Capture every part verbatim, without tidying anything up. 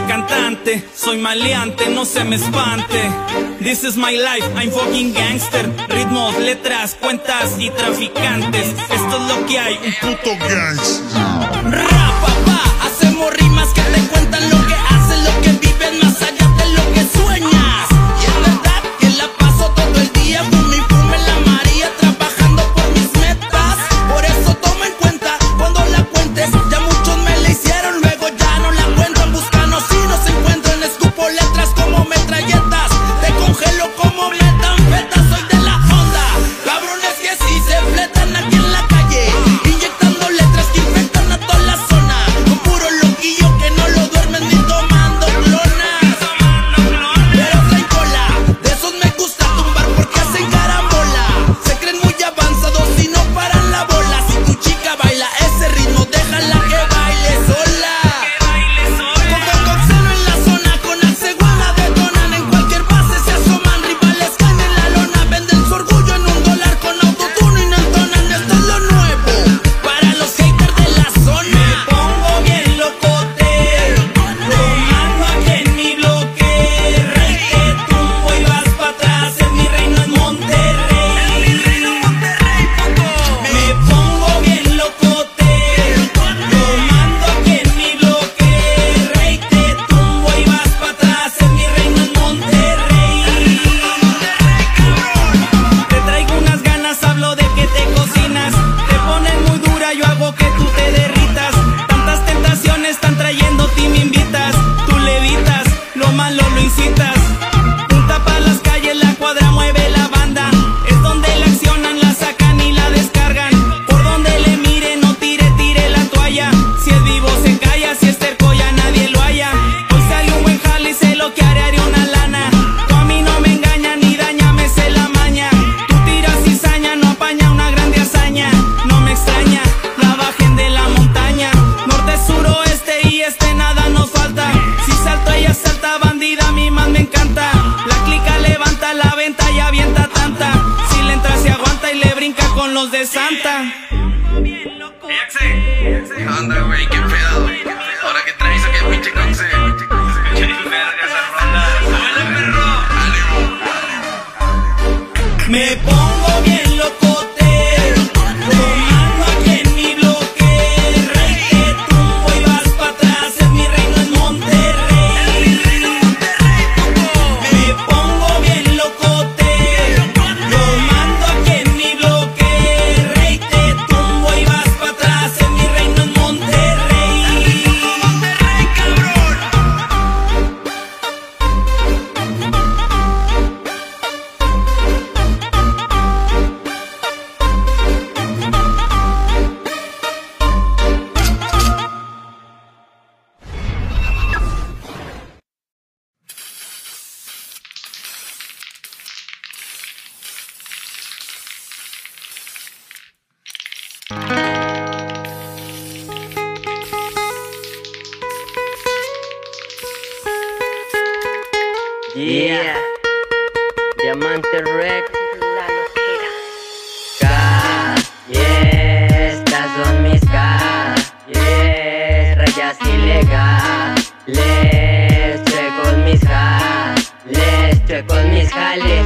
cantante, soy maleante, no se me espante. This is my life, I'm fucking gangster. Ritmos, letras, cuentas y traficantes. Esto es lo que hay, un puto gangster. Rap, papá, hacemos rimas que te cuentan lo que haces, lo que vives más allá de lo que sueñas. Y es verdad que la paso todo el día, fume y fume la María, trabajando por mis metas. Por eso toma en cuenta cuando la cuentes. Ya muchos me la hicieron, luego ya no la cuentan. Búscanos y nos encuentran, escupo letras como metralletas. Te congelo como metanfetas, soy de la onda. Cabrones que sí se fletan aquí en la calle, inyectando letras que infectan a toda la zona. Con puro loquillo que no lo duermen ni tomando clonas. Pero traen cola, de esos me gusta tumbar porque hacen carambola. Se creen muy avanzados y no paran la bola. Si tu chica baila ese ritmo, déjala que baile sola. Con coxeno en la zona, con Axeguana detonan. En cualquier base se asoman, rivales caen en la lona. Venden su orgullo en un dólar con autotune y no entonan. Esto es lo nuevo para los haters de la zona. Me pongo bien locote, tomando aquí en mi bloque. Rey, te tumbo y vas pa' atrás, en mi reino es Monterrey. Me pongo bien locote, tomando aquí en mi bloque. Rey, te tumbo y vas pa' atrás, en mi reino es Monterrey. Te traigo unas ganas, hablo de que te cocinas. Te pones muy dura, yo hago que tú te derritas. Tantas tentaciones están trayéndote y me invitas. Tú levitas, lo malo lo incitas. Punta pa' las calles, la cuadra mueve la banda. Es donde la accionan, la sacan y la descargan. Por donde le mire, no tire, tire la toalla. Si es vivo se calla, si es terco ya nadie lo halla. Hoy sale un buen jale y sé lo que haré, haré una lana. Tú a mí no me engaña ni daña, me sé la maña. Tú tiras cizaña, no apaña una grande hazaña. No me extraña, la bajen de la montaña. Norte, sur, oeste y este nada nos falta. Si salto ella salta, bandida a mí más me encanta. La clica levanta la venta y avienta tanta. Si le entra se aguanta y le brinca con los de Santa. ¿Qué onda, güey? ¿Qué pedo? Ahora que traes a que pinche conce. Me pongo bien locote, tomando aquí en mi bloque. Rey, te tumbo y vas pa' atrás, en mi reino es Monterrey. Me pongo bien locote, tomando aquí en mi bloque. Rey, te tumbo y vas pa' atrás, en mi reino es Monterrey. Yeah, Diamante Rec, la loquera. Yeah, estas son mis calles, rayas ilegales. Chuecos mis jales, chuecos mis jales.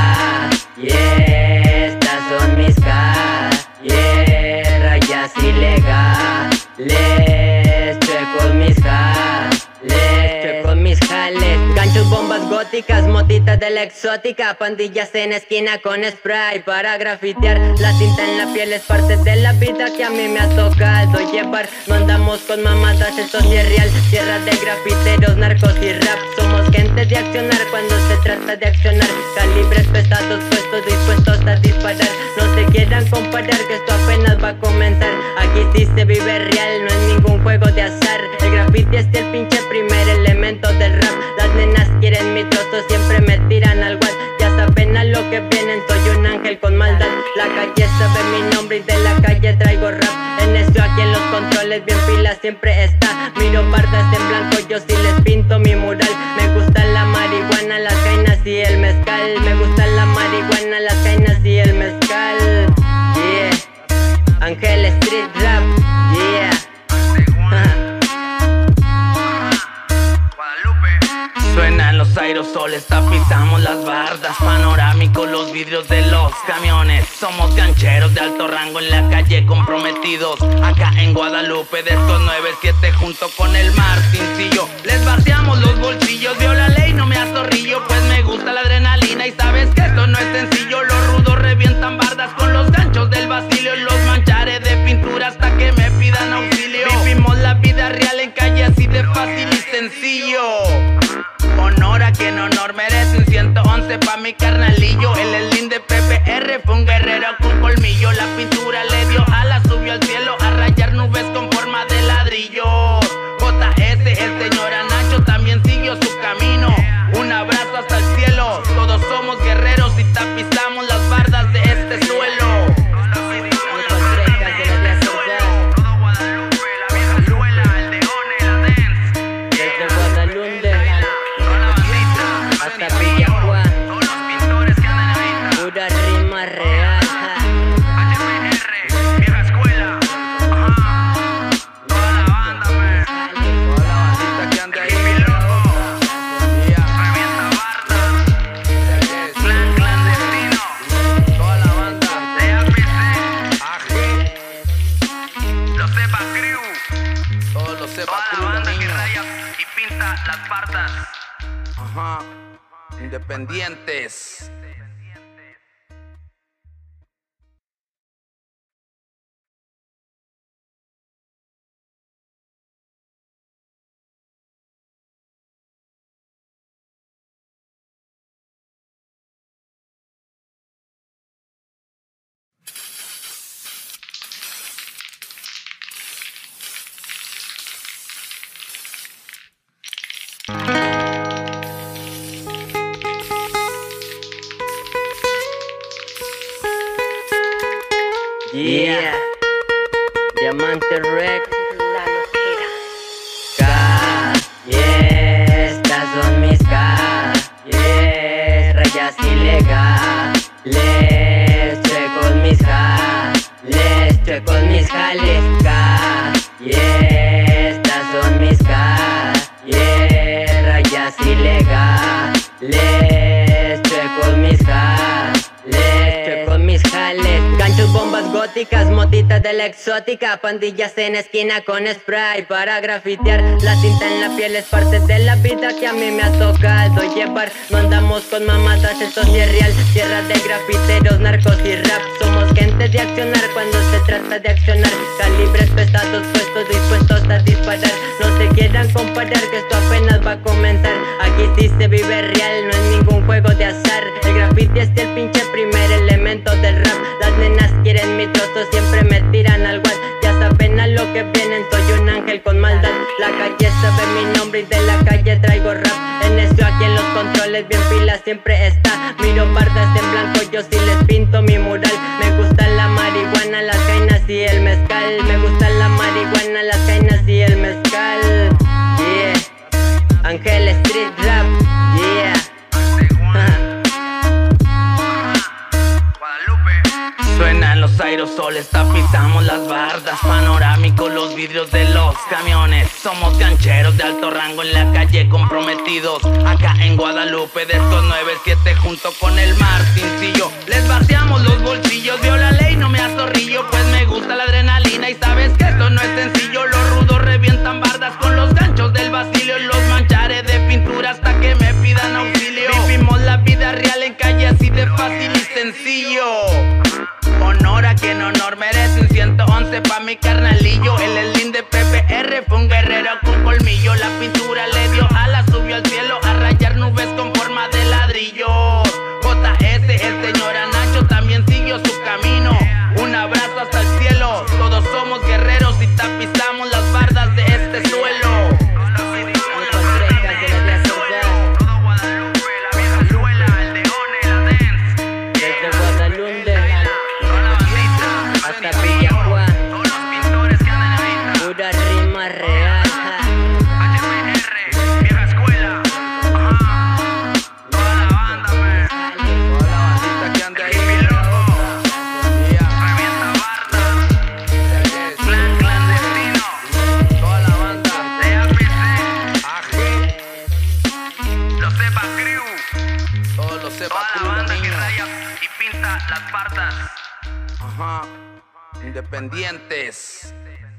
Yeah, estas son mis calles, rayas ilegales. Chuecos mis jales, chuecos mis jales. Ganchos, bombas góticas, motitas de la exótica. Pandillas en esquina con spray para grafitear. La tinta en la piel es parte de la vida que a mí me ha tocado llevar. No andamos con mamadas, esto sí es real. Tierra de grafiteros, narcos y rap. Somos gente de accionar cuando se trata de accionar. Calibres pesados puestos, dispuestos a disparar. No se quieran comparar que esto apenas va a comenzar. Aquí sí se vive real, no es ningún juego de azar. El graffiti es el pinche primer elemento del rap. Las nenas quieren mi trozo, siempre me tiran al guard. Ya saben a lo que vienen, soy un ángel con maldad. La calle sabe mi nombre y de la calle traigo rap. En esto aquí en los controles bien pilas siempre está. Miro bardas en blanco, yo sí les pinto mi mural. Me gusta la marihuana, las jainas y el mezcal. Me gusta la marihuana, las jainas y el mezcal. Yeah, Ángel Street Rap, yeah. aerosoles, tapizamos las bardas, panorámicos los vidrios de los camiones. Somos gancheros de alto rango en la calle comprometidos. Acá en Guadalupe de estos nueve siete junto con el Martincillo. Les vaciamos los bolsillos, vio la ley, no me azorrillo, pues me gusta la adrenalina y sabes que esto no es sencillo. Los rudos revientan bardas con los ganchos del Basilio. Los mancharé de pintura hasta que me pidan auxilio. Vivimos la vida real en calle así de fácil y sencillo. Honor a quien honor merece, un ciento once pa' mi carnalillo. El Elín de P P R fue un guerrero con colmillo. La pintura le dio alas, subió al cielo a rayar nubes con forma de ladrillo. J S, el señor Anacho también siguió su camino. Un abrazo hasta el cielo, todos somos guerreros y tapizamos las bardas de este suelo. Las bardas, ajá, independientes. Yeah, Diamante Rex, la locura. Calles, estas son mis calles, rayas ilegales, chuecos mis jales, chuecos mis jales. Calles, estas son mis calles, rayas ilegales, chuecos mis jales, chuecos mis jales. Ganchos, bombas góticas, motitas de la exótica, pandillas en esquina con spray para grafitear. La tinta en la piel es parte de la vida que a mí me ha tocado llevar. No andamos con mamadas, esto sí es real. Tierra de grafiteros, narcos y rap. Somos gente de accionar cuando se trata de accionar. Calibres pesados puestos, dispuestos a disparar. No se quieran comparar que esto apenas va a comenzar. Aquí sí se vive real, no es ningún juego de azar. El graffiti es el pinche primer elemento del rap. Las nenas quieren mi trozo, siempre me tiran al guard. Ya saben a lo que vienen, soy un ángel con maldad. La calle sabe mi nombre y de la calle traigo rap. En esto aquí en los controles bien pilas siempre está. Miro bardas en blanco, yo sí les pinto mi mural. Me gusta la marihuana, las cainas y el mezcal. Me gusta la marihuana, las cainas y el mezcal. Yeah, Ángel Street Rap, yeah. Suenan los aerosoles, tapizamos las bardas, panorámicos los vidrios de los camiones. Somos gancheros de alto rango en la calle comprometidos. Acá en Guadalupe de estos nueve siete junto con el Martincillo. Les vaciamos los bolsillos, vio la ley, no me azorrillo, pues me gusta la adrenalina y sabes que esto no es sencillo. Los rudos revientan bardas con los ganchos del Basilio. Los mancharé de pintura hasta que me pidan auxilio. Vivimos la vida real en calle así de fácil y sencillo. Honor a quien honor merece, un ciento once pa' mi carnalillo. El Elín de P P R fue un guerrero con colmillo. La pintura le dio alas, subió al cielo a rayar nubes con forma de ladrillo. J S, el señor Anacho también siguió su camino. Un abrazo hasta el cielo, todos somos guerreros y tapizamos las bardas de este suelo. Hasta Villa Juan, pura sepa Toda la crudo, banda que niño. raya y pinta las partas. Ajá. Independientes.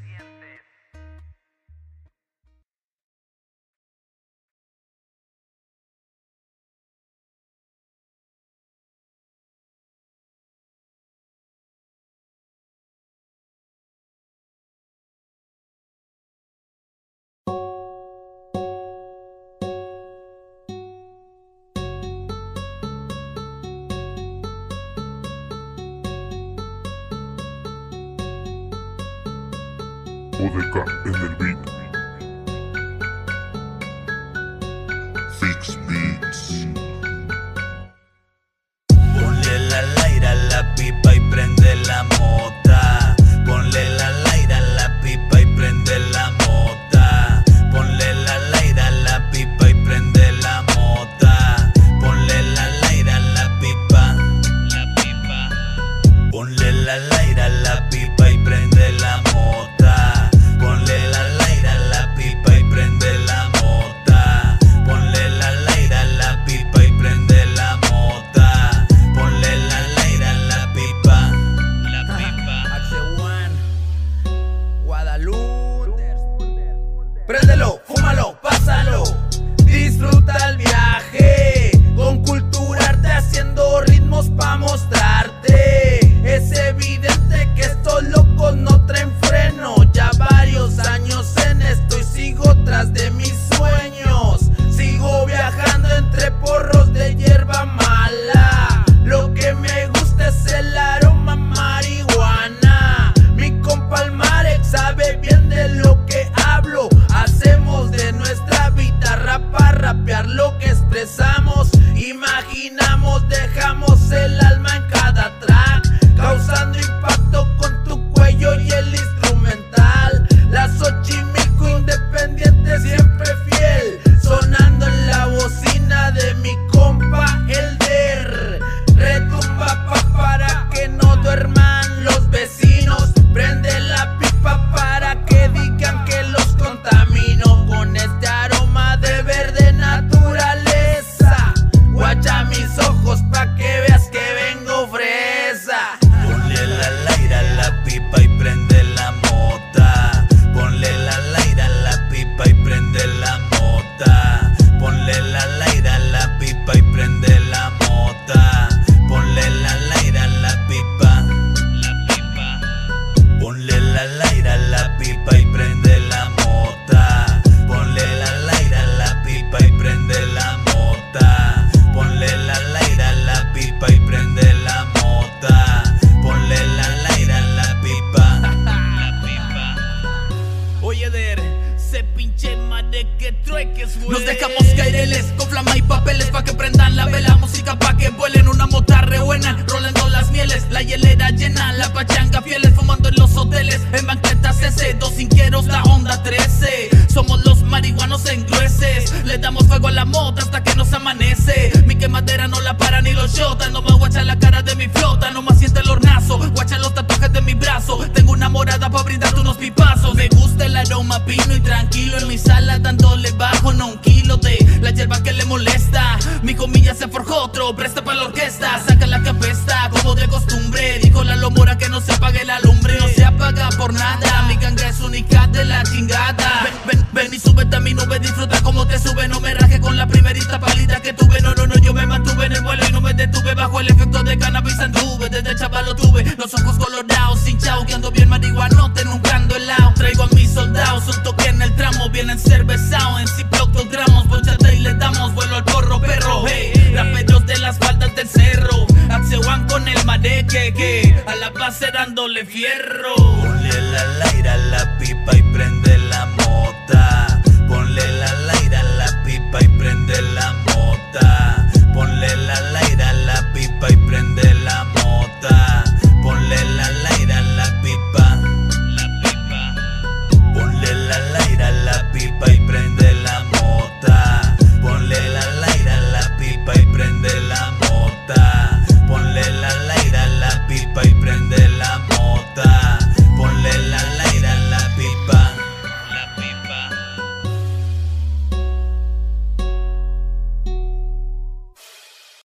Odeca en el beat. Fix Beats. Ponle la laira a la pipa y prende la mota. Ponle la laira a la pipa y prende la mota. Ponle la laira a la pipa y prende la mota. Ponle la laira a la pipa. La pipa. Ponle la laira a la pipa y prende la mota. Ponle la laira a la pipa y prende la mota. Ponle la laira a la pipa y prende la mota. Ponle la laira a la pipa. La pipa. H uno Guadalupe. Préndelo, fúmalo, pásalo. Disfruta el viaje. Con cultura arte haciendo ritmos pa' mostrarte. Es evidente que estos locos no traen freno. Ya varios años en esto y sigo tras de mis sueños. Sigo viajando entre porros de hierba mala. Lo que me gusta es el aroma marihuana. Mi compa el Marek sabe bien de lo que hablo. Hacemos de nuestra vida rap para rapear lo que expresamos. Imaginamos, dejamos el alma en cada track, causando impacto con tu cuello y el instrumental. La Xochimilco independiente siempre fiel, sonando en la bocina de mi compa Elder. Retumba pa' para que no duerman los vecinos. Prende la pipa para que digan que los contamino con este aroma de verde naturaleza. Guacha mis ojos pa' que veas que vengo fresa. Ponle la laira a la pipa y prende la mota. Ponle la laira a la pipa y prende la mota. Ponle la laira a la pipa y prende la mota. Ponle la laira a la pipa. La pipa. Ponle la laira a la pipa y prende la mota. Ponle la laira a la pipa y prende la mota. Ponle la laira a la pipa y prende la mota. Ponle la laira a la pipa. La pipa. Oye, Der, se pinche madre que trueques, güey. Nos dejamos caireles con flama y papeles pa' que prendan la vela, música pa' que vuelen, una mota re buena, rolando las mieles, la hielera llena, la pachanga fieles, fumando en los hoteles, en banquetas ese, dos inquieros, la onda trece. Somos los marihuanos engrueces, le damos fuego a la mota hasta que nos amanece. Mi quemadera no la para ni los shotas, no más guacha la cara de mi flota, no más siente el hornazo, guacha los tatuajes de mi brazo. Tengo una morada pa' brindarte unos pipazos. Me gusta el aroma pino y tranquilo en mi sala dándole bajo, no un kilo de la hierba que le molesta. Mi comilla se forjó otro, presta pa' la orquesta, saca la que apesta como de costumbre. Dijo la lomora que no se apague la lumbre, no se apaga por nada. Mi ganga es única de la chingada. Ven, ven, ven y súbete a mi nube, disfruta como te sube. No me raje con la primerita palita que tuve. No, no, no, yo me mantuve en el vuelo y no me detuve. Bajo el efecto de cannabis anduve, desde chaval lo tuve. Los ojos colorados, hinchados, que ando bien marihuanote, nunca ando helado. Traigo a mis soldados, un toque en el tramo, bien encervezado. En Ziploc dos gramos, ponchate y le damos vuelo al porro, perro. Hey, raperos de las faldas del cerro, H uno con el Marek, que a la base dándole fierro. Ponle la laira a la pipa y prende